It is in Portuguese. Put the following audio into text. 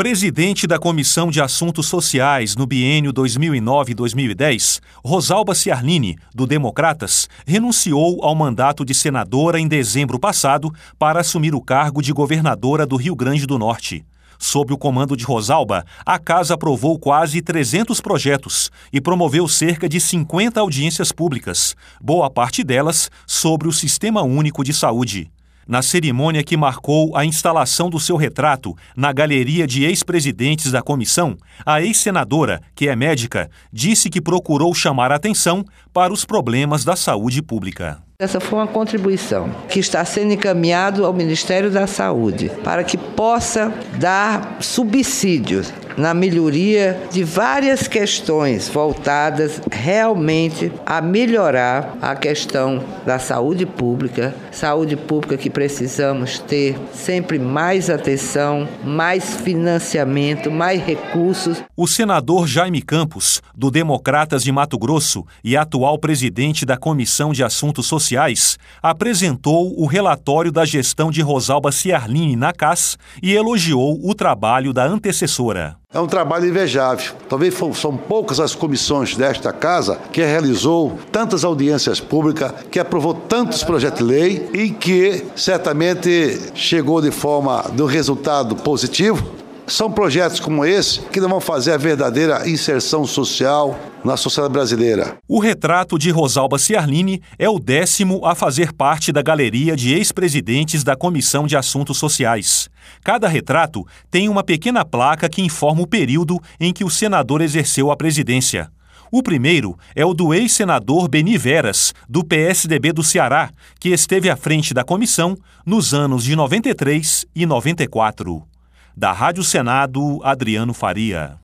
Presidente da Comissão de Assuntos Sociais no biênio 2009-2010, Rosalba Ciarline, do Democratas, renunciou ao mandato de senadora em dezembro passado para assumir o cargo de governadora do Rio Grande do Norte. Sob o comando de Rosalba, a Casa aprovou quase 300 projetos e promoveu cerca de 50 audiências públicas, boa parte delas sobre o Sistema Único de Saúde. Na cerimônia que marcou a instalação do seu retrato na galeria de ex-presidentes da comissão, a ex-senadora, que é médica, disse que procurou chamar a atenção para os problemas da saúde pública. Essa foi uma contribuição que está sendo encaminhado ao Ministério da Saúde para que possa dar subsídios na melhoria de várias questões voltadas realmente a melhorar a questão da saúde pública que precisamos ter sempre mais atenção, mais financiamento, mais recursos. O senador Jaime Campos, do Democratas de Mato Grosso e atual presidente da Comissão de Assuntos Sociais, apresentou o relatório da gestão de Rosalba Ciarline na CAS e elogiou o trabalho da antecessora. É um trabalho invejável. Talvez são poucas as comissões desta Casa que realizou tantas audiências públicas, que aprovou tantos projetos de lei e que certamente chegou de um resultado positivo. São projetos como esse que vão fazer a verdadeira inserção social na sociedade brasileira. O retrato de Rosalba Ciarline é o 10º a fazer parte da galeria de ex-presidentes da Comissão de Assuntos Sociais. Cada retrato tem uma pequena placa que informa o período em que o senador exerceu a presidência. O primeiro é o do ex-senador Beni Veras, do PSDB do Ceará, que esteve à frente da comissão nos anos de 93 e 94. Da Rádio Senado, Adriano Faria.